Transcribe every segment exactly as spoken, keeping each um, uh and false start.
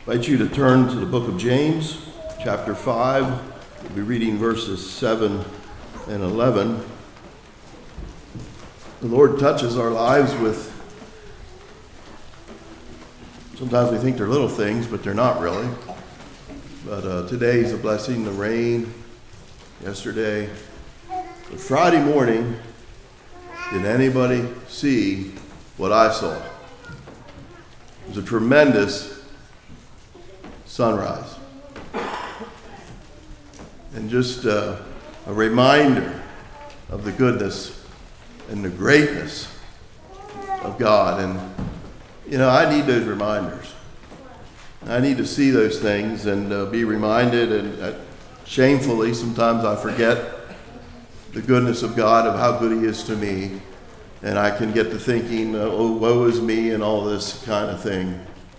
I invite you to turn to the book of James, chapter five. We'll be reading verses seven and eleven. The Lord touches our lives with, sometimes we think they're little things, but they're not really. But uh, today's a blessing, the rain, yesterday. But Friday morning, did anybody see what I saw? It was a tremendous sunrise. And just uh, a reminder of the goodness and the greatness of God. And, you know, I need those reminders. I need to see those things and uh, be reminded. And uh, shamefully, sometimes I forget the goodness of God, of how good he is to me. And I can get to thinking, oh, woe is me, and all this kind of thing.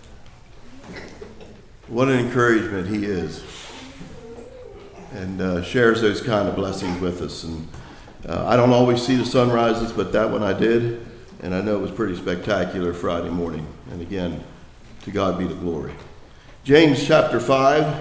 What an encouragement he is, and uh, shares those kind of blessings with us. And uh, I don't always see the sunrises, but that one I did, and I know it was pretty spectacular Friday morning. And again, to God be the glory. James chapter five,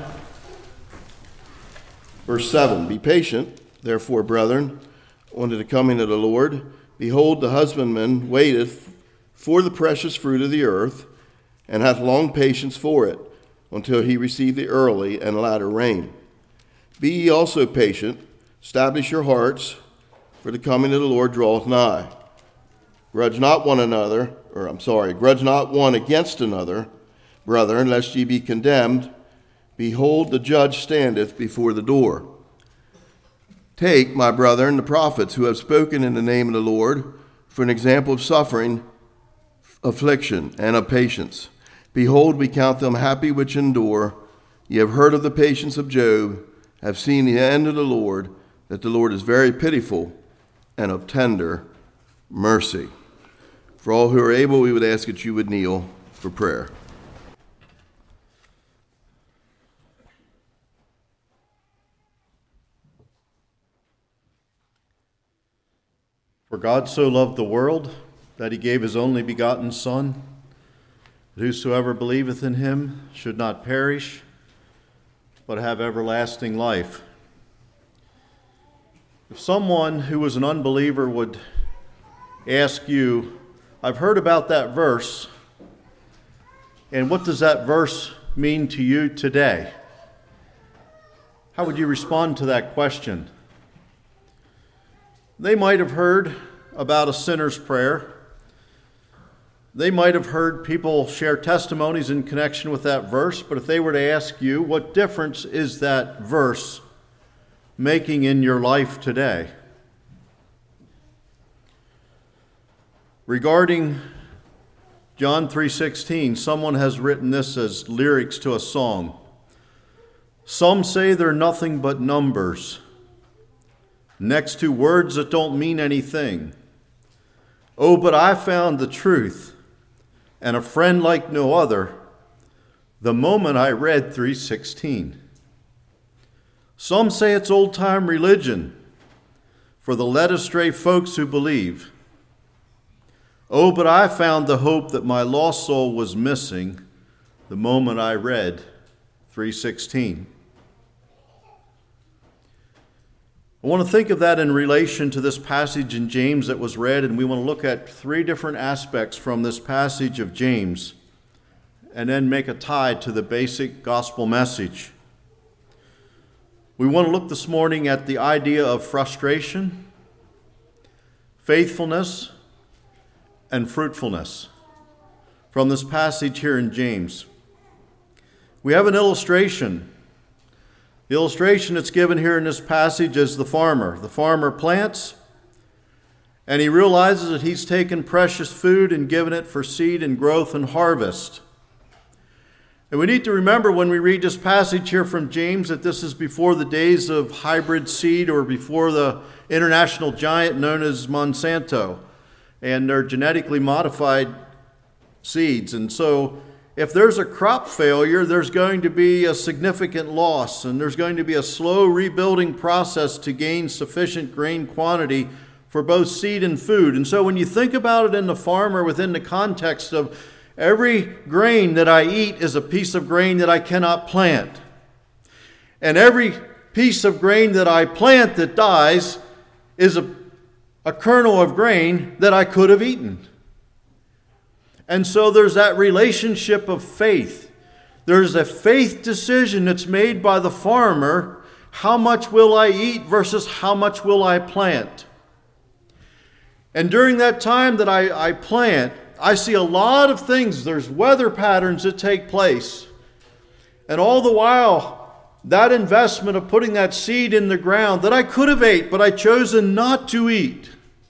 verse seven. Be patient, therefore, brethren, unto the coming of the Lord. Behold, the husbandman waiteth for the precious fruit of the earth, and hath long patience for it, until he receive the early and latter rain. Be ye also patient, establish your hearts, for the coming of the Lord draweth nigh. Grudge not one another, or I'm sorry, grudge not one against another, brethren, lest ye be condemned. Behold, the judge standeth before the door. Take, my brethren, the prophets who have spoken in the name of the Lord, for an example of suffering, affliction, and of patience. Behold, we count them happy which endure. Ye have heard of the patience of Job, have seen the end of the Lord, that the Lord is very pitiful and of tender mercy. For all who are able, we would ask that you would kneel for prayer. For God so loved the world that he gave his only begotten Son, that whosoever believeth in him should not perish, but have everlasting life. If someone who was an unbeliever would ask you, I've heard about that verse, and what does that verse mean to you today? How would you respond to that question? They might have heard about a sinner's prayer. They might have heard people share testimonies in connection with that verse, but if they were to ask you, what difference is that verse making in your life today? Regarding John three sixteen, someone has written this as lyrics to a song. Some say they're nothing but numbers, next to words that don't mean anything. Oh, but I found the truth, and a friend like no other, the moment I read three sixteen. Some say it's old-time religion for the led-astray folks who believe. Oh, but I found the hope that my lost soul was missing the moment I read three sixteen. I want to think of that in relation to this passage in James that was read, and we want to look at three different aspects from this passage of James, and then make a tie to the basic gospel message. We want to look this morning at the idea of frustration, faithfulness, and fruitfulness from this passage here in James. We have an illustration. The illustration that's given here in this passage is the farmer. The farmer plants, and he realizes that he's taken precious food and given it for seed and growth and harvest. And we need to remember when we read this passage here from James that this is before the days of hybrid seed, or before the international giant known as Monsanto and their genetically modified seeds. And so if there's a crop failure, there's going to be a significant loss, and there's going to be a slow rebuilding process to gain sufficient grain quantity for both seed and food. And so when you think about it in the farmer within the context of Every grain that I eat is a piece of grain that I cannot plant. And every piece of grain that I plant that dies is a, a kernel of grain that I could have eaten. And so there's that relationship of faith. There's a faith decision that's made by the farmer. How much will I eat versus how much will I plant? And during that time that I, I plant, I see a lot of things. There's weather patterns that take place. And all the while, that investment of putting that seed in the ground that I could have ate, but I chosen not to eat,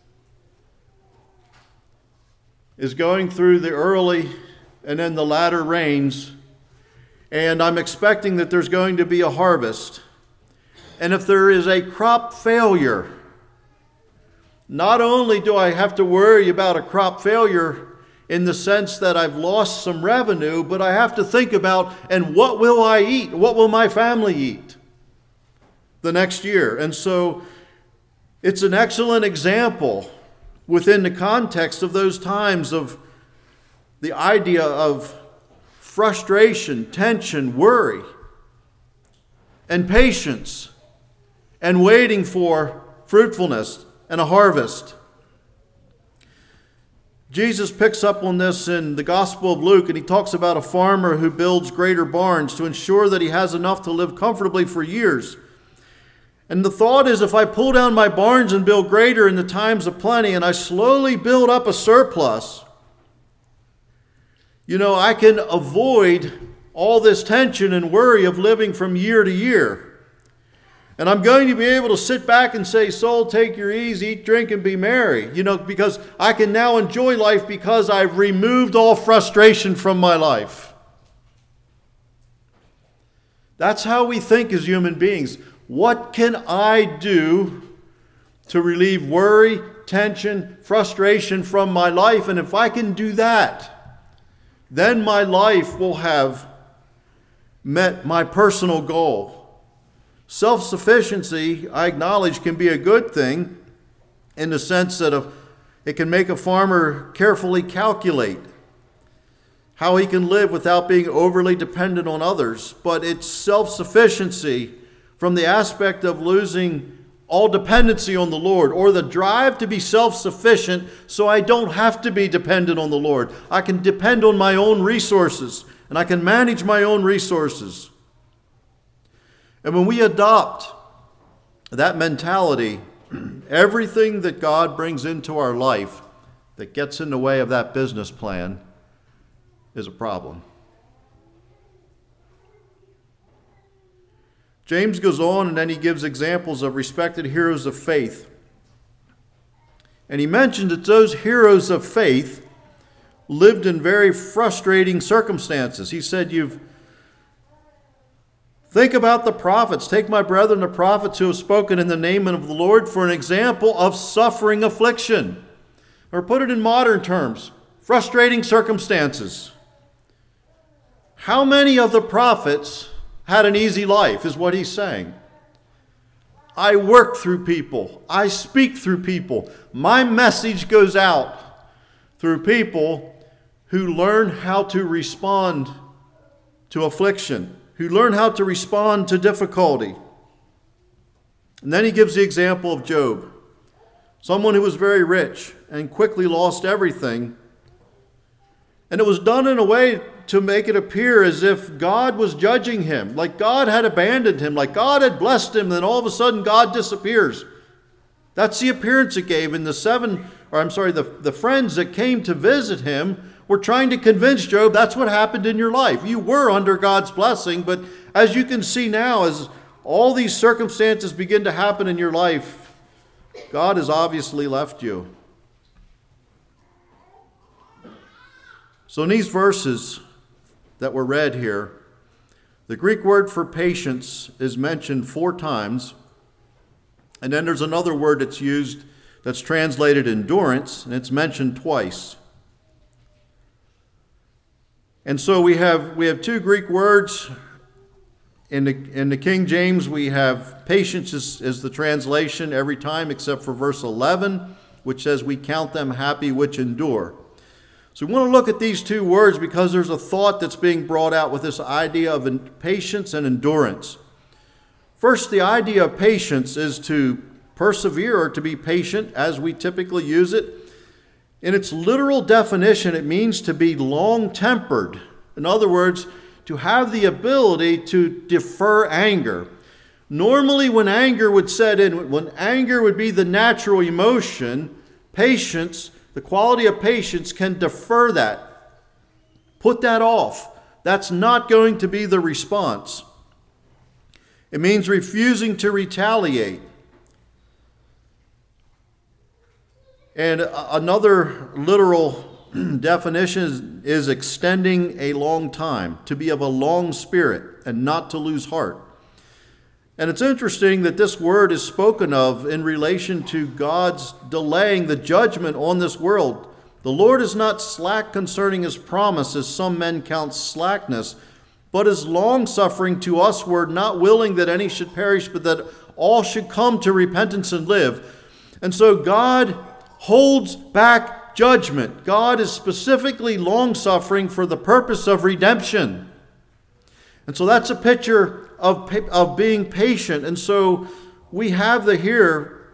is going through the early and then the latter rains. And I'm expecting that there's going to be a harvest. And if there is a crop failure, not only do I have to worry about a crop failure in the sense that I've lost some revenue, but I have to think about, and what will I eat? What will my family eat the next year? And so it's an excellent example within the context of those times of the idea of frustration, tension, worry, and patience, and waiting for fruitfulness and a harvest. Jesus picks up on this in the Gospel of Luke, and he talks about a farmer who builds greater barns to ensure that he has enough to live comfortably for years. And the thought is, if I pull down my barns and build greater in the times of plenty, and I slowly build up a surplus, you know, I can avoid all this tension and worry of living from year to year. And I'm going to be able to sit back and say, soul, take your ease, eat, drink, and be merry. You know, because I can now enjoy life because I've removed all frustration from my life. That's how we think as human beings. What can I do to relieve worry, tension, frustration from my life? And if I can do that, then my life will have met my personal goal. Self-sufficiency, I acknowledge, can be a good thing in the sense that a, it can make a farmer carefully calculate how he can live without being overly dependent on others. But it's self-sufficiency from the aspect of losing all dependency on the Lord, or the drive to be self-sufficient so I don't have to be dependent on the Lord. I can depend on my own resources, and I can manage my own resources. And when we adopt that mentality, everything that God brings into our life that gets in the way of that business plan is a problem. James goes on, and then he gives examples of respected heroes of faith. And he mentioned that those heroes of faith lived in very frustrating circumstances. He said, you've think about the prophets. Take my brethren, the prophets who have spoken in the name of the Lord for an example of suffering affliction. Or put it in modern terms, frustrating circumstances. How many of the prophets had an easy life is what he's saying. I work through people. I speak through people. My message goes out through people who learn how to respond to affliction, who learn how to respond to difficulty. And then he gives the example of Job, someone who was very rich and quickly lost everything. And it was done in a way to make it appear as if God was judging him, like God had abandoned him, like God had blessed him, then all of a sudden God disappears. That's the appearance it gave. And the seven, or I'm sorry, the, the friends that came to visit him were trying to convince Job, that's what happened in your life. You were under God's blessing, but as you can see now, as all these circumstances begin to happen in your life, God has obviously left you. So in these verses that were read here, the Greek word for patience is mentioned four times. And then there's another word that's used that's translated endurance, and it's mentioned twice. And so we have we have two Greek words. In the, in the King James, we have patience is, is the translation every time except for verse eleven, which says, we count them happy which endure. So we want to look at these two words because there's a thought that's being brought out with this idea of patience and endurance. First, the idea of patience is to persevere or to be patient as we typically use it. In its literal definition, it means to be long-tempered. In other words, to have the ability to defer anger. Normally, when anger would set in, when anger would be the natural emotion, patience, the quality of patience can defer that. Put that off. That's not going to be the response. It means refusing to retaliate. And another literal definition is, is extending a long time, to be of a long spirit and not to lose heart. And it's interesting that this word is spoken of in relation to God's delaying the judgment on this world. The Lord is not slack concerning his promise, as some men count slackness, but is long-suffering to usward, not willing that any should perish, but that all should come to repentance and live. And so God holds back judgment. God is specifically long-suffering for the purpose of redemption. And so that's a picture of, of being patient. And so we have the here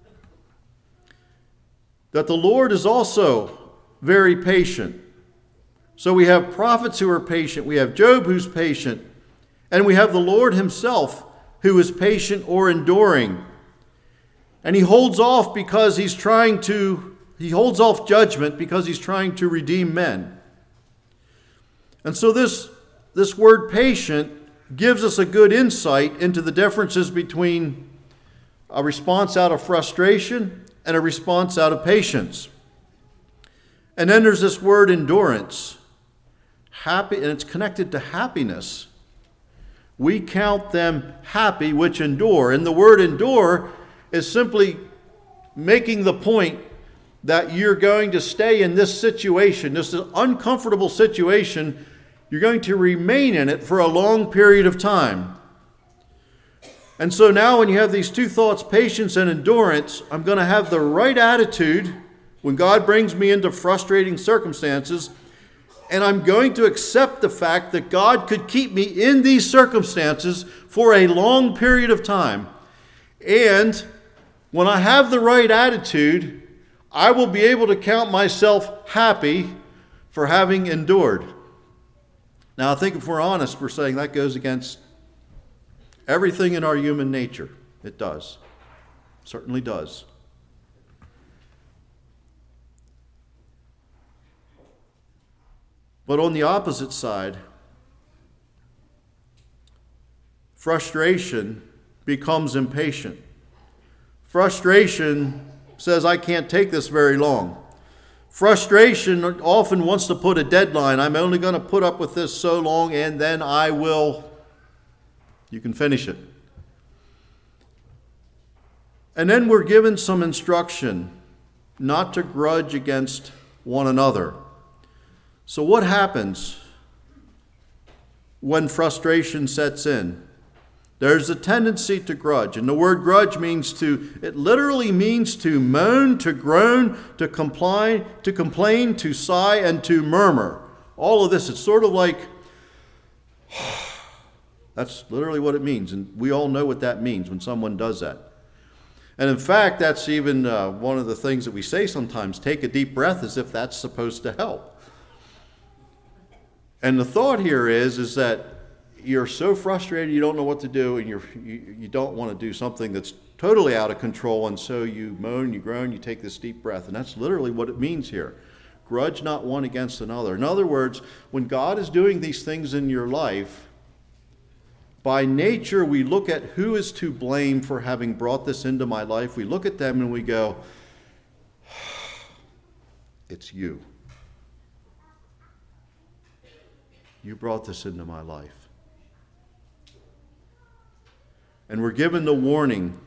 that the Lord is also very patient. So we have prophets who are patient, we have Job who's patient, and we have the Lord himself who is patient or enduring. And he holds off because he's trying to, he holds off judgment because he's trying to redeem men. And so this, this word patient gives us a good insight into the differences between a response out of frustration and a response out of patience. And then there's this word endurance. Happy, and it's connected to happiness. We count them happy which endure. And the word endure is simply making the point that you're going to stay in this situation, this uncomfortable situation. You're going to remain in it for a long period of time. And so now when you have these two thoughts, patience and endurance, I'm going to have the right attitude when God brings me into frustrating circumstances. And I'm going to accept the fact that God could keep me in these circumstances for a long period of time. And when I have the right attitude, I will be able to count myself happy for having endured. Now, I think if we're honest, we're saying that goes against everything in our human nature. It does. It certainly does. But on the opposite side, frustration becomes impatient. Frustration says, I can't take this very long. Frustration often wants to put a deadline. I'm only going to put up with this so long and then I will, you can finish it. And then we're given some instruction not to grudge against one another. So what happens when frustration sets in? There's a tendency to grudge. And the word grudge means to, it literally means to moan, to groan, to complain, to complain, to sigh, and to murmur. All of this, it's sort of like, that's literally what it means. And we all know what that means when someone does that. And in fact, that's even uh, one of the things that we say sometimes, take a deep breath, as if that's supposed to help. And the thought here is, is that you're so frustrated you don't know what to do, and you're, you, you don't want to do something that's totally out of control, and so you moan, you groan, you take this deep breath. And that's literally what it means here. Grudge not one against another. In other words, when God is doing these things in your life, by nature we look at who is to blame for having brought this into my life. We look at them and we go, it's you. You brought this into my life. And we're given the warning.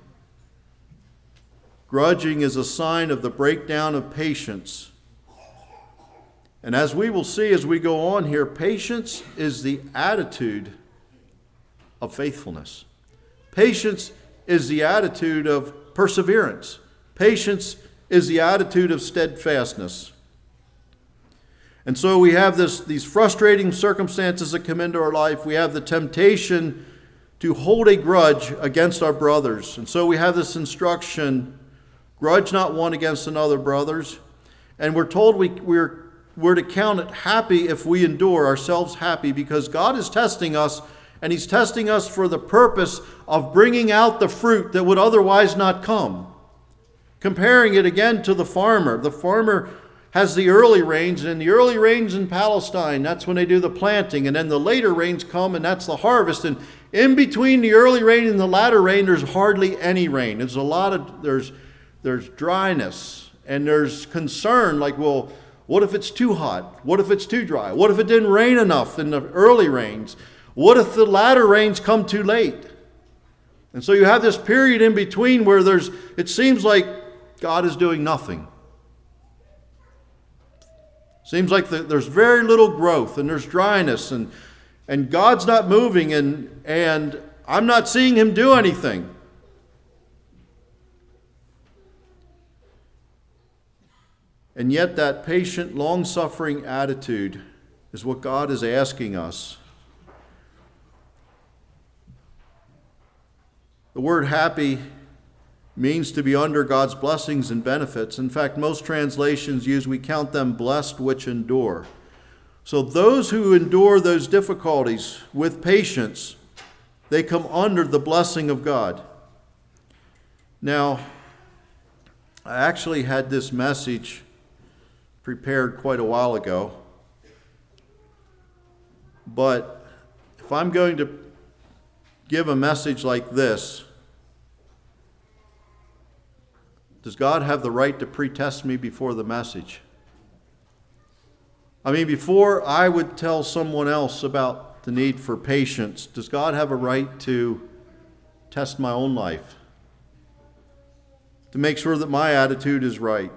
Grudging is a sign of the breakdown of patience. And as we will see as we go on here, patience is the attitude of faithfulness. Patience is the attitude of perseverance. Patience is the attitude of steadfastness. And so we have this, these frustrating circumstances that come into our life. We have the temptation to hold a grudge against our brothers. And so we have this instruction, grudge not one against another, brothers. And we're told we, we're, we're to count it happy if we endure, ourselves happy, because God is testing us, and He's testing us for the purpose of bringing out the fruit that would otherwise not come. Comparing it again to the farmer. The farmer has the early rains, and in the early rains in Palestine, that's when they do the planting, and then the later rains come, and that's the harvest. And in between the early rain and the latter rain, there's hardly any rain. There's a lot of, there's, there's dryness, and there's concern, like, well, what if it's too hot? What if it's too dry? What if it didn't rain enough in the early rains? What if the latter rains come too late? And so you have this period in between where there's, it seems like God is doing nothing. Seems like the, there's very little growth, and there's dryness, and, and God's not moving, and, and I'm not seeing Him do anything. And yet that patient, long-suffering attitude is what God is asking us. The word happy means to be under God's blessings and benefits. In fact, most translations use, we count them blessed which endure. So those who endure those difficulties with patience, they come under the blessing of God. Now, I actually had this message prepared quite a while ago, but if I'm going to give a message like this, does God have the right to pre-test me before the message? I mean, before I would tell someone else about the need for patience, does God have a right to test my own life? To make sure that my attitude is right?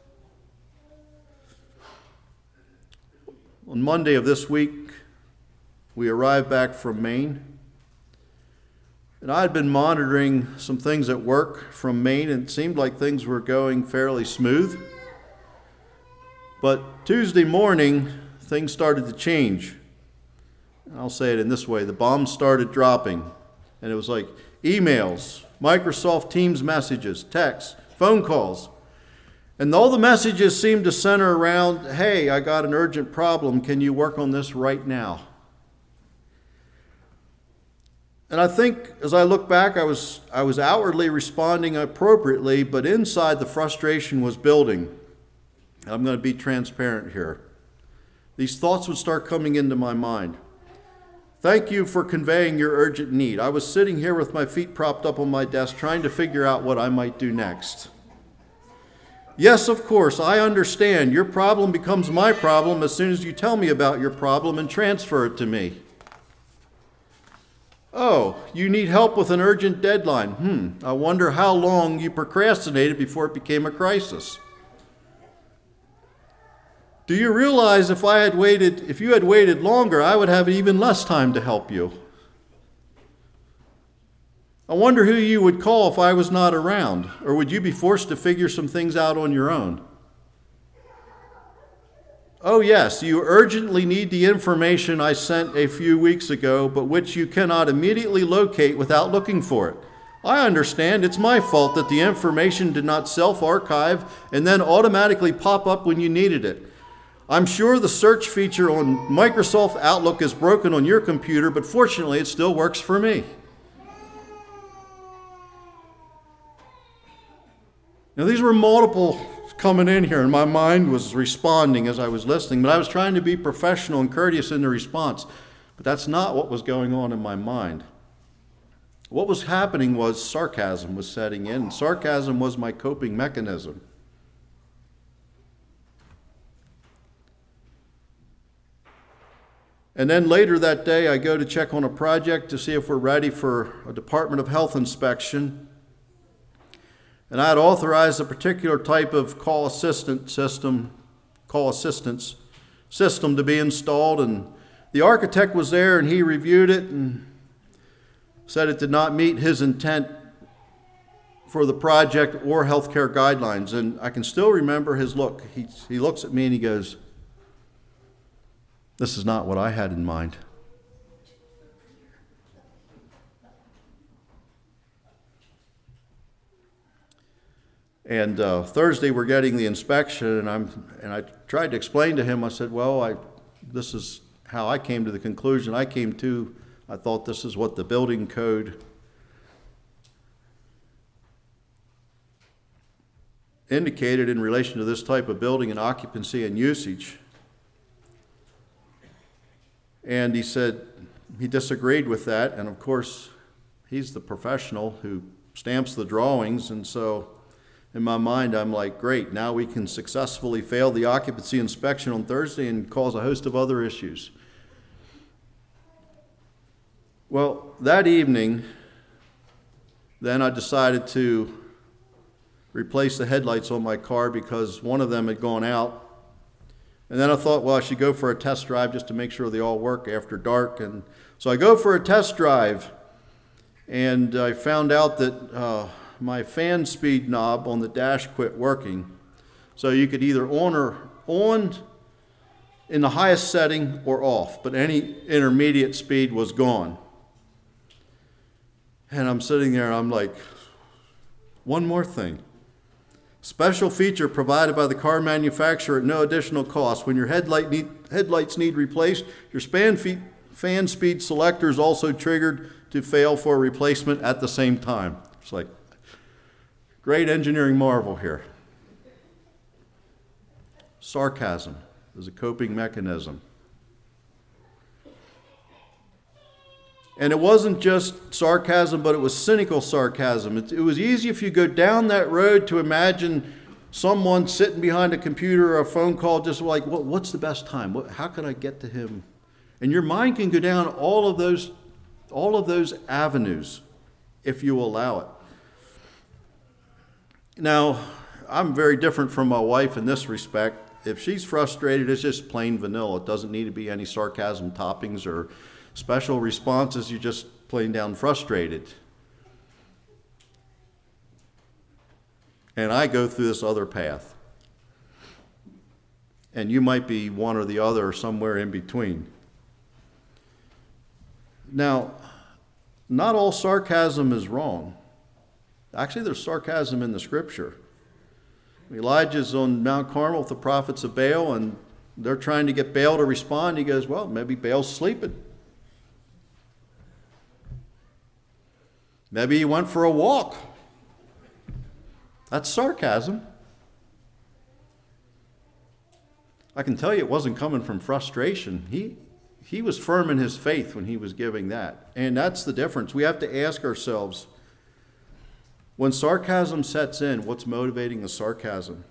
On Monday of this week, we arrived back from Maine. And I had been monitoring some things at work from Maine, and it seemed like things were going fairly smooth. But Tuesday morning, things started to change. I'll say it in this way. The bombs started dropping. And it was like emails, Microsoft Teams messages, texts, phone calls. And all the messages seemed to center around, hey, I got an urgent problem. Can you work on this right now? And I think as I look back, I was I was outwardly responding appropriately, but inside the frustration was building. I'm going to be transparent here. These thoughts would start coming into my mind. Thank you for conveying your urgent need. I was sitting here with my feet propped up on my desk trying to figure out what I might do next. Yes, of course, I understand. Your problem becomes my problem as soon as you tell me about your problem and transfer it to me. Oh, you need help with an urgent deadline. Hmm, I wonder how long you procrastinated before it became a crisis. Do you realize if I had waited, if you had waited longer, I would have even less time to help you? I wonder who you would call if I was not around, or would you be forced to figure some things out on your own? Oh yes, you urgently need the information I sent a few weeks ago, but which you cannot immediately locate without looking for it. I understand it's my fault that the information did not self-archive and then automatically pop up when you needed it. I'm sure the search feature on Microsoft Outlook is broken on your computer, but fortunately it still works for me. Now these were multiple coming in here, and my mind was responding as I was listening, but I was trying to be professional and courteous in the response. But that's not what was going on in my mind. What was happening was sarcasm was setting in, and sarcasm was my coping mechanism. And then later that day, I go to check on a project to see if we're ready for a Department of Health inspection. And I had authorized a particular type of call assistant system, call assistance system to be installed. And the architect was there, and he reviewed it and said it did not meet his intent for the project or healthcare guidelines. And I can still remember his look. He, he looks at me and he goes, This is not what I had in mind. And uh, Thursday we're getting the inspection, and I'm and I tried to explain to him. I said, "Well, I this is how I came to the conclusion I came to. I thought this is what the building code indicated in relation to this type of building and occupancy and usage." And he said he disagreed with that, and of course he's the professional who stamps the drawings, and so in my mind I'm like, great, now we can successfully fail the occupancy inspection on Thursday and cause a host of other issues. Well, that evening then I decided to replace the headlights on my car because one of them had gone out. And then I thought, well, I should go for a test drive just to make sure they all work after dark. And so I go for a test drive, and I found out that uh, my fan speed knob on the dash quit working. So you could either on or on in the highest setting or off, but any intermediate speed was gone. And I'm sitting there and I'm like, one more thing. Special feature provided by the car manufacturer at no additional cost. When your headlight need, headlights need replaced, your span feet, fan speed selector is also triggered to fail for replacement at the same time. It's like, great engineering marvel here. Sarcasm is a coping mechanism. And it wasn't just sarcasm, but it was cynical sarcasm. It, it was easy if you go down that road to imagine someone sitting behind a computer or a phone call just like, well, what's the best time? What, how can I get to him? And your mind can go down all of those, all of those avenues if you allow it. Now, I'm very different from my wife in this respect. If she's frustrated, it's just plain vanilla. It doesn't need to be any sarcasm toppings or special responses. You're just plain down frustrated. And I go through this other path. And you might be one or the other or somewhere in between. Now, not all sarcasm is wrong. Actually, there's sarcasm in the scripture. Elijah's on Mount Carmel with the prophets of Baal, and they're trying to get Baal to respond. He goes, well, maybe Baal's sleeping. Maybe he went for a walk. That's sarcasm. I can tell you it wasn't coming from frustration. He, he was firm in his faith when he was giving that. And that's the difference. We have to ask ourselves, when sarcasm sets in, what's motivating the sarcasm?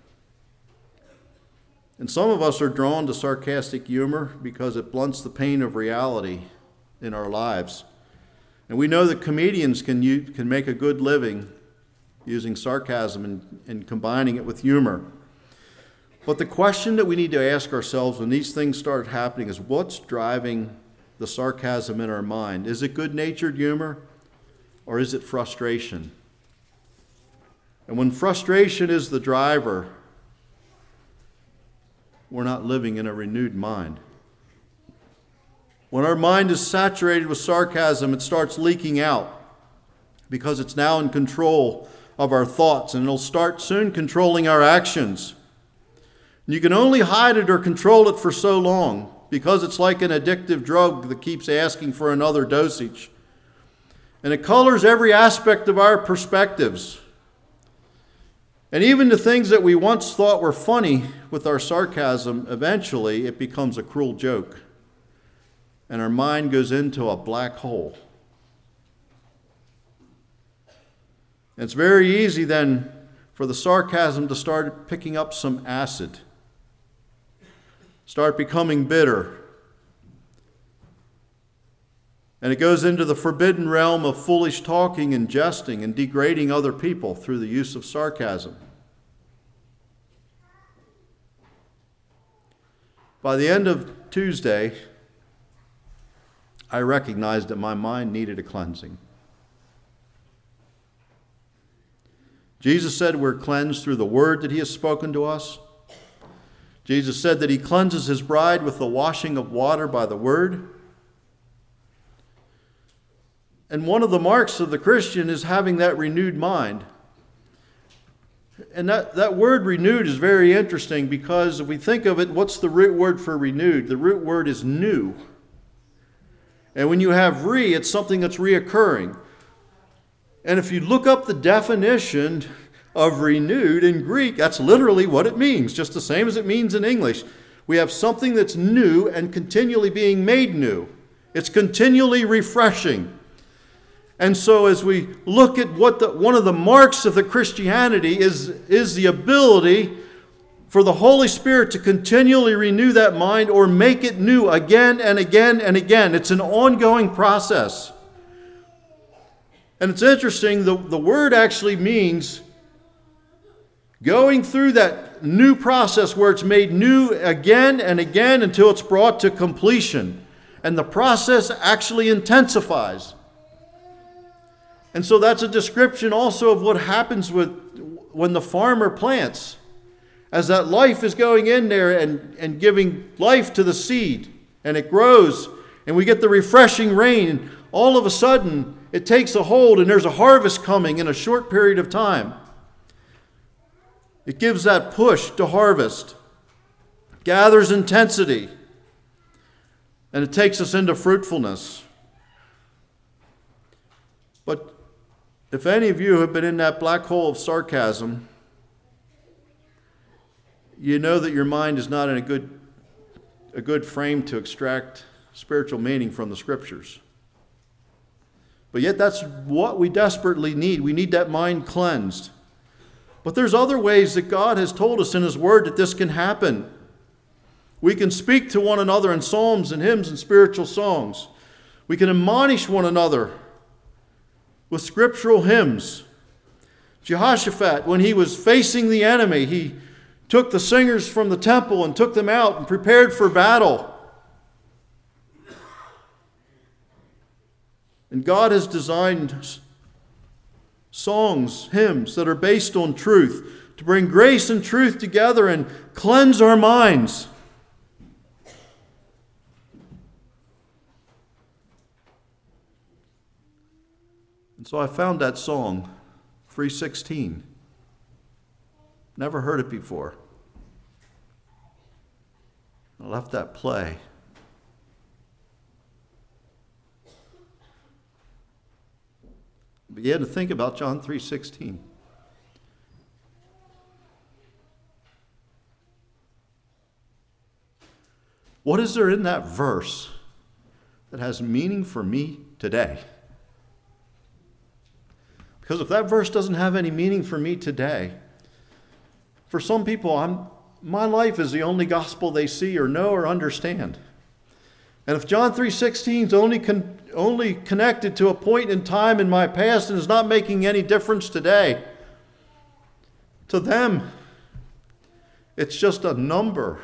And some of us are drawn to sarcastic humor because it blunts the pain of reality in our lives. And we know that comedians can use, can make a good living using sarcasm and, and combining it with humor. But the question that we need to ask ourselves when these things start happening is, what's driving the sarcasm in our mind? Is it good-natured humor, or is it frustration? And when frustration is the driver, we're not living in a renewed mind. When our mind is saturated with sarcasm, it starts leaking out because it's now in control of our thoughts, and it'll start soon controlling our actions. And you can only hide it or control it for so long because it's like an addictive drug that keeps asking for another dosage. And it colors every aspect of our perspectives. And even the things that we once thought were funny with our sarcasm, eventually it becomes a cruel joke. And our mind goes into a black hole. And it's very easy then for the sarcasm to start picking up some acid, start becoming bitter. And it goes into the forbidden realm of foolish talking and jesting and degrading other people through the use of sarcasm. By the end of Tuesday, I recognized that my mind needed a cleansing. Jesus said we're cleansed through the word that he has spoken to us. Jesus said that he cleanses his bride with the washing of water by the word. And one of the marks of the Christian is having that renewed mind. And that, that word renewed is very interesting because if we think of it, what's the root word for renewed? The root word is new. And when you have re, it's something that's reoccurring. And if you look up the definition of renewed in Greek, that's literally what it means, just the same as it means in English. We have something that's new and continually being made new. It's continually refreshing. And so as we look at what the, one of the marks of the Christianity is, is the ability for the Holy Spirit to continually renew that mind or make it new again and again and again. It's an ongoing process. And it's interesting, the, the word actually means going through that new process where it's made new again and again until it's brought to completion. And the process actually intensifies. And so that's a description also of what happens with when the farmer plants. As that life is going in there and, and giving life to the seed. And it grows. And we get the refreshing rain. And all of a sudden, it takes a hold and there's a harvest coming in a short period of time. It gives that push to harvest. Gathers intensity. And it takes us into fruitfulness. But if any of you have been in that black hole of sarcasm, you know that your mind is not in a good, a good frame to extract spiritual meaning from the Scriptures. But yet that's what we desperately need. We need that mind cleansed. But there's other ways that God has told us in His Word that this can happen. We can speak to one another in psalms and hymns and spiritual songs. We can admonish one another with scriptural hymns. Jehoshaphat, when he was facing the enemy, he took the singers from the temple and took them out and prepared for battle. And God has designed songs, hymns that are based on truth to bring grace and truth together and cleanse our minds. And so I found that song, three sixteen. Never heard it before. I left that play. I began to think about John three sixteen. What is there in that verse that has meaning for me today? Because if that verse doesn't have any meaning for me today, for some people, I'm, my life is the only gospel they see or know or understand. And if John three sixteen is only, con, only connected to a point in time in my past and is not making any difference today, to them, it's just a number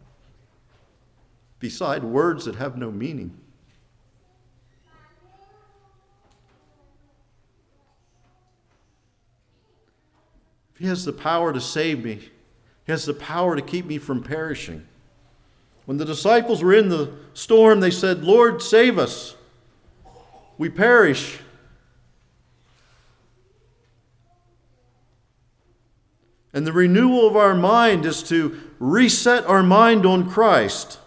beside words that have no meaning. He has the power to save me. He has the power to keep me from perishing. When the disciples were in the storm, they said, "Lord, save us. We perish." And the renewal of our mind is to reset our mind on Christ.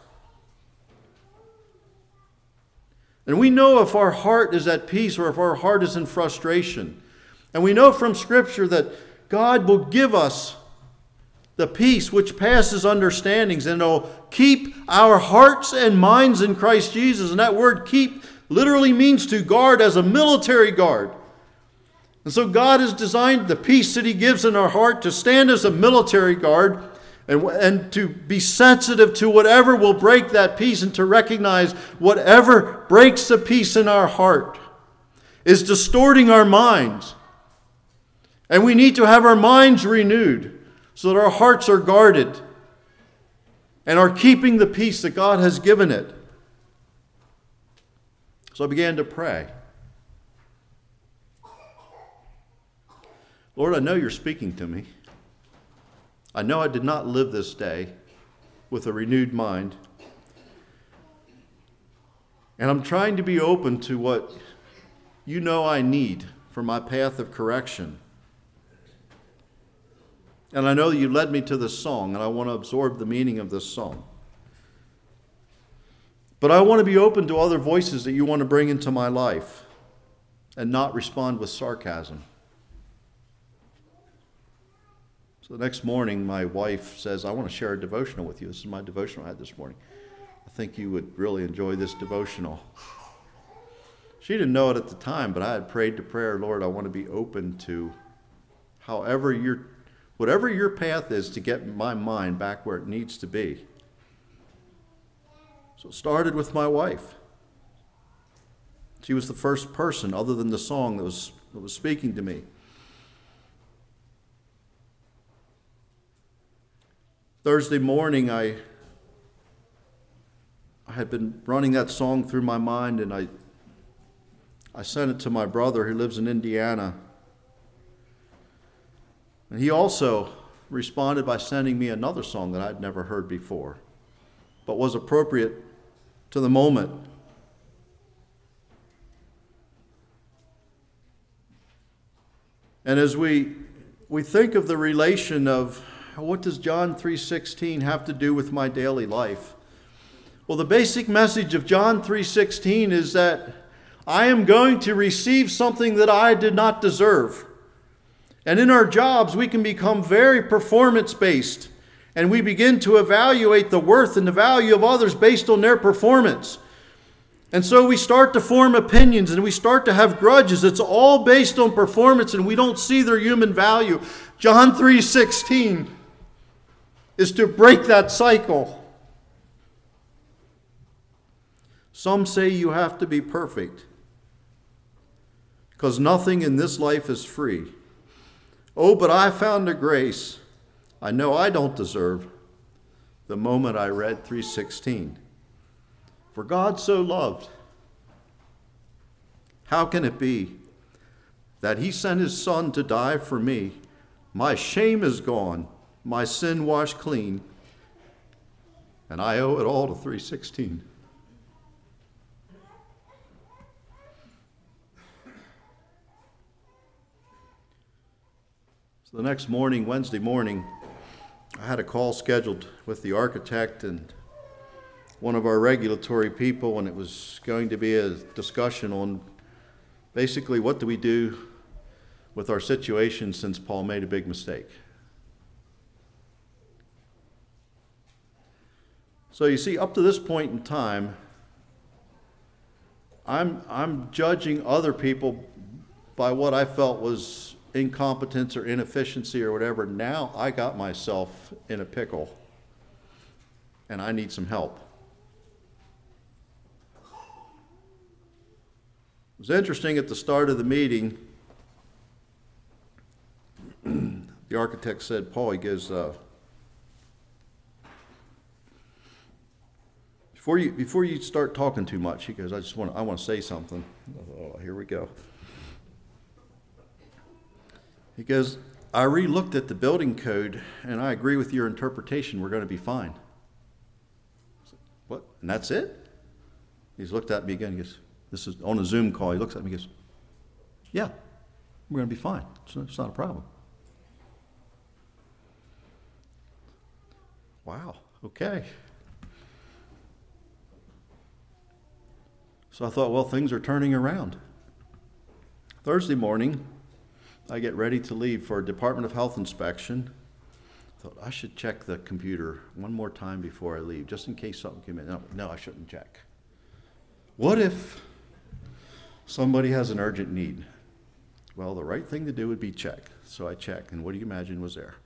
And we know if our heart is at peace or if our heart is in frustration. And we know from Scripture that God will give us the peace which passes understandings, and it'll keep our hearts and minds in Christ Jesus. And that word keep literally means to guard as a military guard. And so God has designed the peace that He gives in our heart to stand as a military guard and, and to be sensitive to whatever will break that peace, and to recognize whatever breaks the peace in our heart is distorting our minds. And we need to have our minds renewed so that our hearts are guarded and are keeping the peace that God has given it. So I began to pray. Lord, I know You're speaking to me. I know I did not live this day with a renewed mind. And I'm trying to be open to what you know I need for my path of correction. And I know that you led me to this song, and I want to absorb the meaning of this song. But I want to be open to other voices that you want to bring into my life and not respond with sarcasm. So the next morning, my wife says, I want to share a devotional with you. This is my devotional I had this morning. I think you would really enjoy this devotional. She didn't know it at the time, but I had prayed to prayer, Lord, I want to be open to however your, whatever your path is to get my mind back where it needs to be. So it started with my wife. She was the first person, other than the song, that was, that was speaking to me. Thursday morning, I, I had been running that song through my mind, and I, I sent it to my brother who lives in Indiana. And he also responded by sending me another song that I'd never heard before, but was appropriate to the moment. And as we we think of the relation of what does John three sixteen have to do with my daily life? Well, the basic message of John three sixteen is that I am going to receive something that I did not deserve. And in our jobs, we can become very performance-based. And we begin to evaluate the worth and the value of others based on their performance. And so we start to form opinions and we start to have grudges. It's all based on performance and we don't see their human value. John three sixteen is to break that cycle. Some say you have to be perfect because nothing in this life is free. Oh, but I found a grace I know I don't deserve the moment I read three sixteen. For God so loved, how can it be that he sent his son to die for me? My shame is gone, my sin washed clean, and I owe it all to three sixteen. So the next morning, Wednesday morning, I had a call scheduled with the architect and one of our regulatory people, and it was going to be a discussion on basically what do we do with our situation since Paul made a big mistake. So you see, up to this point in time, I'm, I'm judging other people by what I felt was incompetence or inefficiency or whatever. Now I got myself in a pickle and I need some help. It was interesting at the start of the meeting, the architect said, Paul, he goes, uh, before you before you start talking too much, he goes, I just want I want to say something. Oh, here we go. He goes, I re-looked at the building code, and I agree with your interpretation. We're going to be fine. I said, what? And that's it? He's looked at me again. He goes, this is on a Zoom call. He looks at me and goes, yeah, we're going to be fine. It's not, it's not a problem. Wow, okay. So I thought, well, things are turning around. Thursday morning, I get ready to leave for a Department of Health inspection. I thought I should check the computer one more time before I leave, just in case something came in. No, no, I shouldn't check. What if somebody has an urgent need? Well, the right thing to do would be check. So I checked, and what do you imagine was there?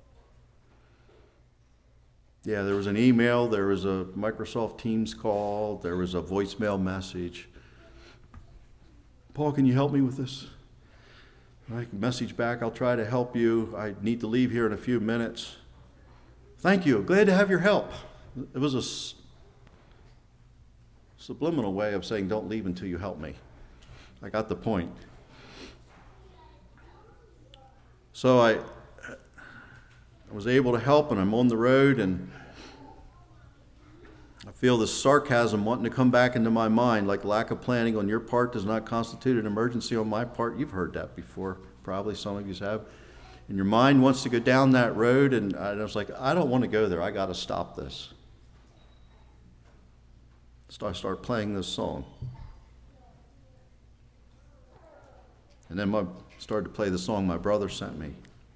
Yeah, there was an email, there was a Microsoft Teams call, there was a voicemail message. Paul, can you help me with this? I message back, I'll try to help you. I need to leave here in a few minutes. Thank you, glad to have your help. It was a s- subliminal way of saying don't leave until you help me. I got the point. So I, I was able to help, and I'm on the road, and I feel this sarcasm wanting to come back into my mind, like lack of planning on your part does not constitute an emergency on my part. You've heard that before, probably some of you have. And your mind wants to go down that road, and I was like, I don't want to go there. I got to stop this. So I start playing this song. And then I started to play the song my brother sent me.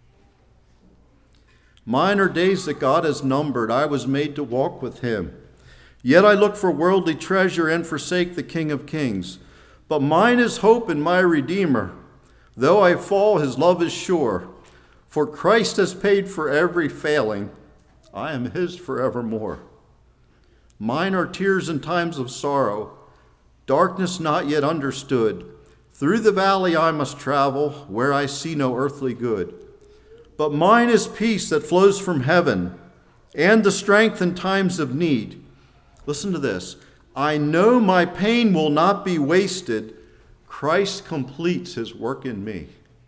Mine are days that God has numbered. I was made to walk with him. Yet I look for worldly treasure and forsake the King of Kings. But mine is hope in my Redeemer. Though I fall, his love is sure. For Christ has paid for every failing. I am his forevermore. Mine are tears in times of sorrow, darkness not yet understood. Through the valley I must travel, where I see no earthly good. But mine is peace that flows from heaven, and the strength in times of need. Listen to this. I know my pain will not be wasted. Christ completes his work in me.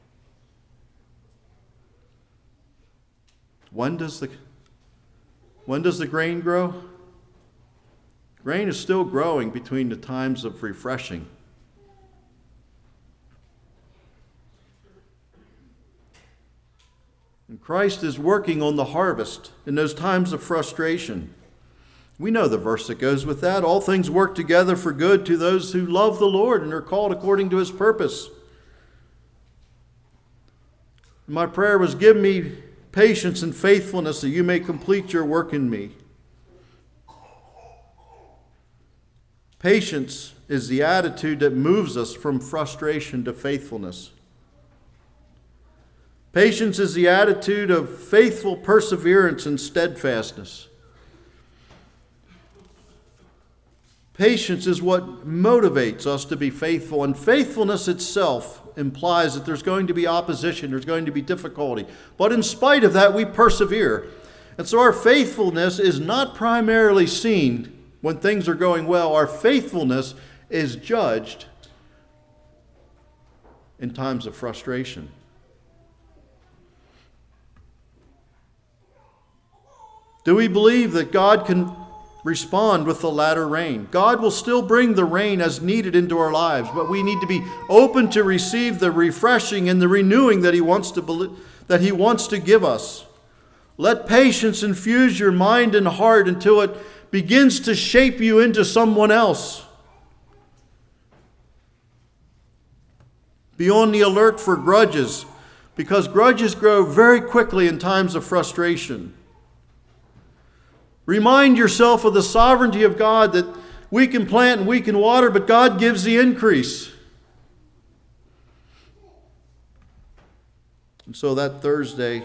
When does the, when does the grain grow? Grain is still growing between the times of refreshing. And Christ is working on the harvest in those times of frustration. We know the verse that goes with that. All things work together for good to those who love the Lord and are called according to his purpose. My prayer was, give me patience and faithfulness that you may complete your work in me. Patience is the attitude that moves us from frustration to faithfulness. Patience is the attitude of faithful perseverance and steadfastness. Patience is what motivates us to be faithful, and faithfulness itself implies that there's going to be opposition, there's going to be difficulty. But in spite of that, we persevere. And so our faithfulness is not primarily seen when things are going well. Our faithfulness is judged in times of frustration. Do we believe that God can respond with the latter rain? God will still bring the rain as needed into our lives, but we need to be open to receive the refreshing and the renewing that He wants to believe, that He wants to give us. Let patience infuse your mind and heart until it begins to shape you into someone else. Be on the alert for grudges, because grudges grow very quickly in times of frustration. Remind yourself of the sovereignty of God, that we can plant and we can water, but God gives the increase. And so that Thursday,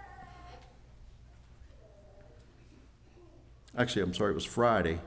actually, I'm sorry, it was Friday,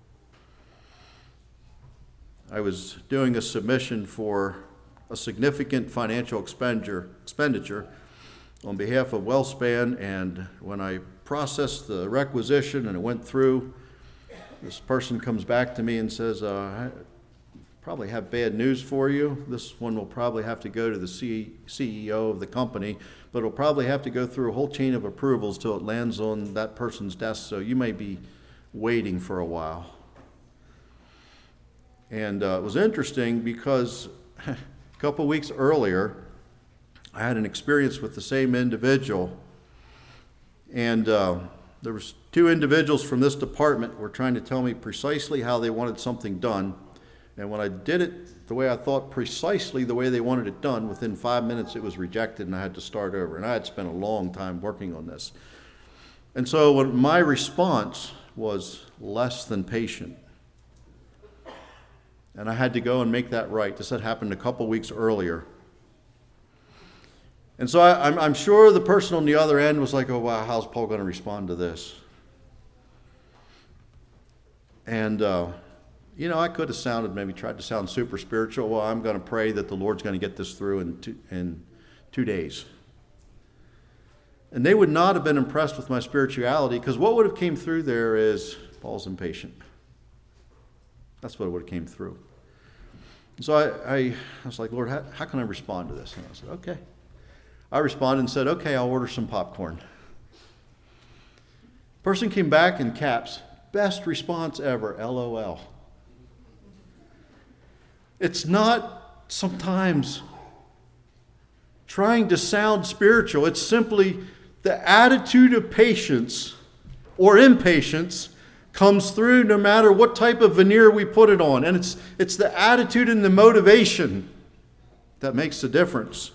I was doing a submission for a significant financial expenditure, expenditure on behalf of WellSpan, and when I processed the requisition and it went through, this person comes back to me and says, uh, I probably have bad news for you. This one will probably have to go to the C E O of the company, but it'll probably have to go through a whole chain of approvals till it lands on that person's desk, so you may be waiting for a while. And uh, it was interesting because a couple weeks earlier, I had an experience with the same individual. And uh, there was two individuals from this department were trying to tell me precisely how they wanted something done. And when I did it the way I thought, precisely the way they wanted it done, within five minutes it was rejected and I had to start over. And I had spent a long time working on this. And so when my response was less than patient. And I had to go and make that right. This had happened a couple weeks earlier. And so I, I'm, I'm sure the person on the other end was like, oh, wow, how's Paul going to respond to this? And, uh, you know, I could have sounded, maybe tried to sound super spiritual. Well, I'm going to pray that the Lord's going to get this through in two, in two days. And they would not have been impressed with my spirituality, because what would have came through there is Paul's impatient. That's what would have came through. So I, I, I was like, Lord, how, how can I respond to this? And I said, okay. I responded and said, okay, I'll order some popcorn. Person came back in caps, best response ever, L O L. It's not sometimes trying to sound spiritual. It's simply the attitude of patience or impatience comes through no matter what type of veneer we put it on. And it's, it's the attitude and the motivation that makes the difference.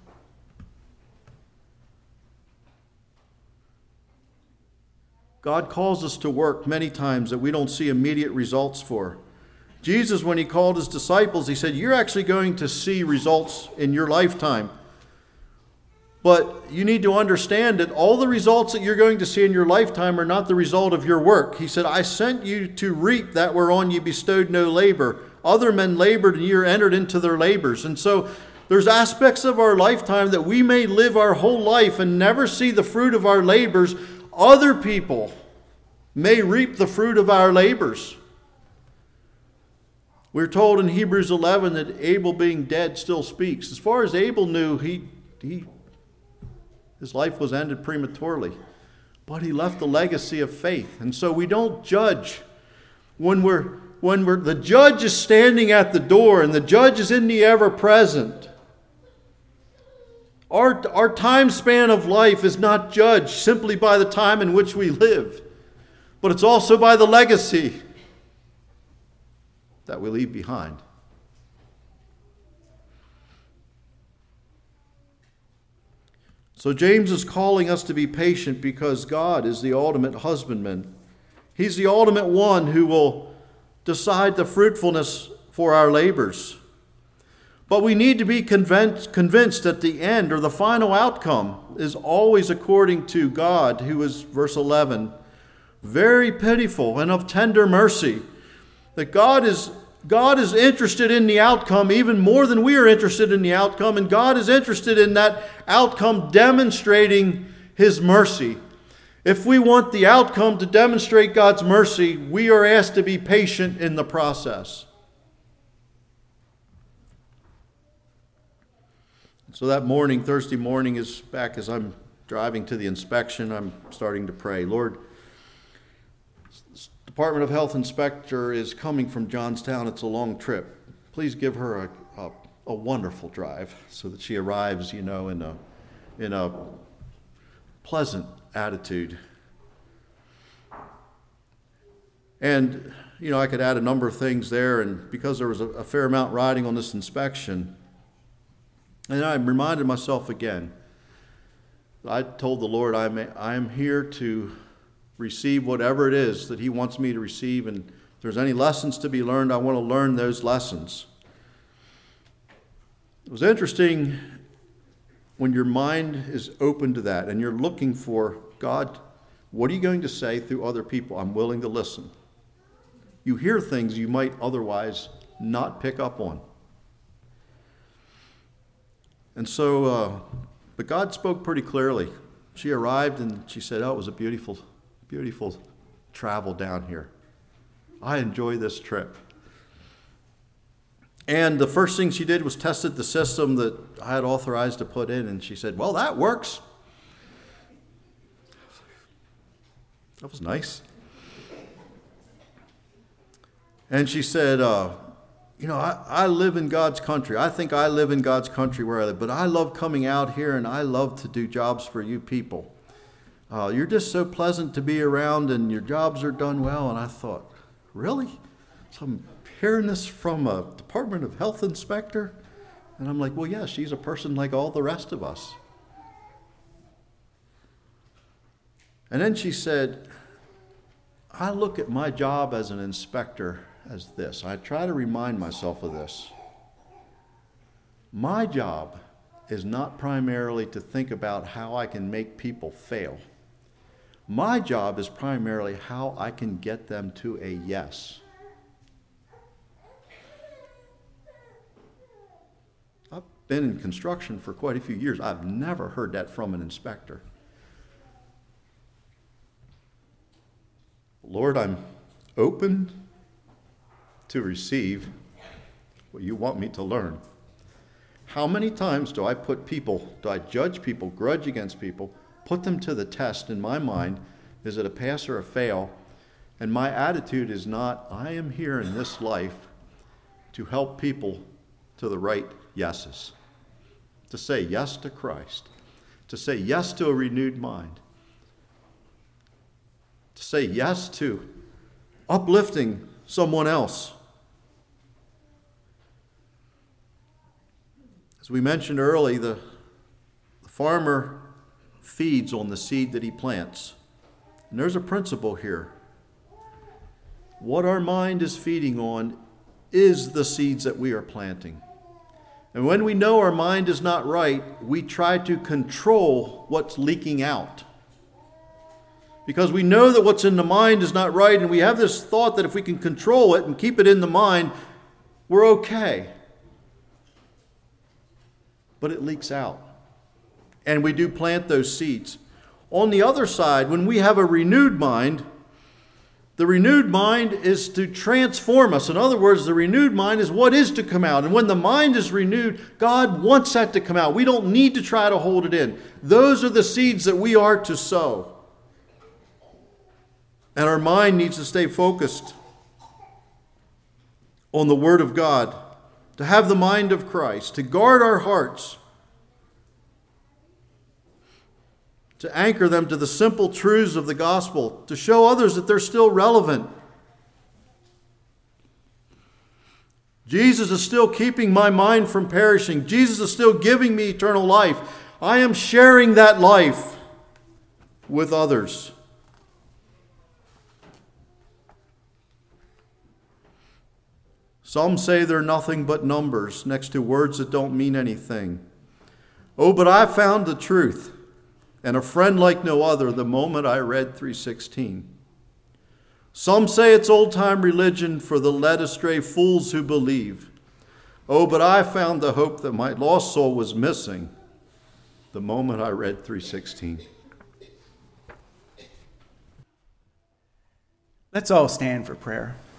God calls us to work many times that we don't see immediate results for. Jesus, when he called his disciples, he said, you're actually going to see results in your lifetime. But you need to understand that all the results that you're going to see in your lifetime are not the result of your work. He said, I sent you to reap that whereon you bestowed no labor. Other men labored and you entered into their labors. And so there's aspects of our lifetime that we may live our whole life and never see the fruit of our labors. Other people may reap the fruit of our labors. We're told in Hebrews eleven that Abel being dead still speaks. As far as Abel knew, he, he his life was ended prematurely. But he left a legacy of faith. And so we don't judge. When we're when we're the judge is standing at the door and the judge is in the ever-present. Our, our time span of life is not judged simply by the time in which we live, but it's also by the legacy that we leave behind. So James is calling us to be patient because God is the ultimate husbandman. He's the ultimate one who will decide the fruitfulness for our labors. But we need to be convinced, convinced that the end or the final outcome is always according to God, who is, verse eleven, very pitiful and of tender mercy. That God is, God is interested in the outcome even more than we are interested in the outcome, and God is interested in that outcome demonstrating his mercy. If we want the outcome to demonstrate God's mercy, we are asked to be patient in the process. So that morning, Thursday morning, is back as I'm driving to the inspection, I'm starting to pray. Lord, Department of Health inspector is coming from Johnstown. It's a long trip. Please give her a, a, a wonderful drive so that she arrives, you know, in a, in a pleasant attitude. And, you know, I could add a number of things there, and because there was a, a fair amount riding on this inspection, and I reminded myself again, I told the Lord, I'm, I'm here to receive whatever it is that he wants me to receive, and if there's any lessons to be learned, I want to learn those lessons. It was interesting when your mind is open to that and you're looking for, God, what are you going to say through other people? I'm willing to listen. You hear things you might otherwise not pick up on. And so, uh, but God spoke pretty clearly. She arrived and she said, oh, it was a beautiful, beautiful travel down here. I enjoy this trip. And the first thing she did was tested the system that I had authorized to put in, and she said, well, that works. That was nice. And she said, uh, you know, I, I live in God's country. I think I live in God's country where I live, but I love coming out here and I love to do jobs for you people. Uh, you're just so pleasant to be around and your jobs are done well. And I thought, really? So I'm hearing this from a Department of Health inspector? And I'm like, well, yeah, she's a person like all the rest of us. And then she said, I look at my job as an inspector as this. I try to remind myself of this. My job is not primarily to think about how I can make people fail. My job is primarily how I can get them to a yes. I've been in construction for quite a few years. I've never heard that from an inspector. Lord, I'm open to receive what you want me to learn. How many times do I put people, do I judge people, grudge against people, put them to the test in my mind? Is it a pass or a fail? And my attitude is not, I am here in this life to help people to the right yeses. To say yes to Christ. To say yes to a renewed mind. To say yes to uplifting someone else. As we mentioned early, the, the farmer feeds on the seed that he plants. And there's a principle here. What our mind is feeding on is the seeds that we are planting. And when we know our mind is not right, we try to control what's leaking out. Because we know that what's in the mind is not right, and we have this thought that if we can control it and keep it in the mind, we're okay. But it leaks out. And we do plant those seeds. On the other side, when we have a renewed mind, the renewed mind is to transform us. In other words, the renewed mind is what is to come out. And when the mind is renewed, God wants that to come out. We don't need to try to hold it in. Those are the seeds that we are to sow. And our mind needs to stay focused on the Word of God, to have the mind of Christ, to guard our hearts, to anchor them to the simple truths of the gospel, to show others that they're still relevant. Jesus is still keeping my mind from perishing. Jesus is still giving me eternal life. I am sharing that life with others. Some say they're nothing but numbers next to words that don't mean anything. Oh, but I found the truth and a friend like no other the moment I read three sixteen. Some say it's old-time religion for the led astray fools who believe. Oh, but I found the hope that my lost soul was missing the moment I read three sixteen. Let's all stand for prayer.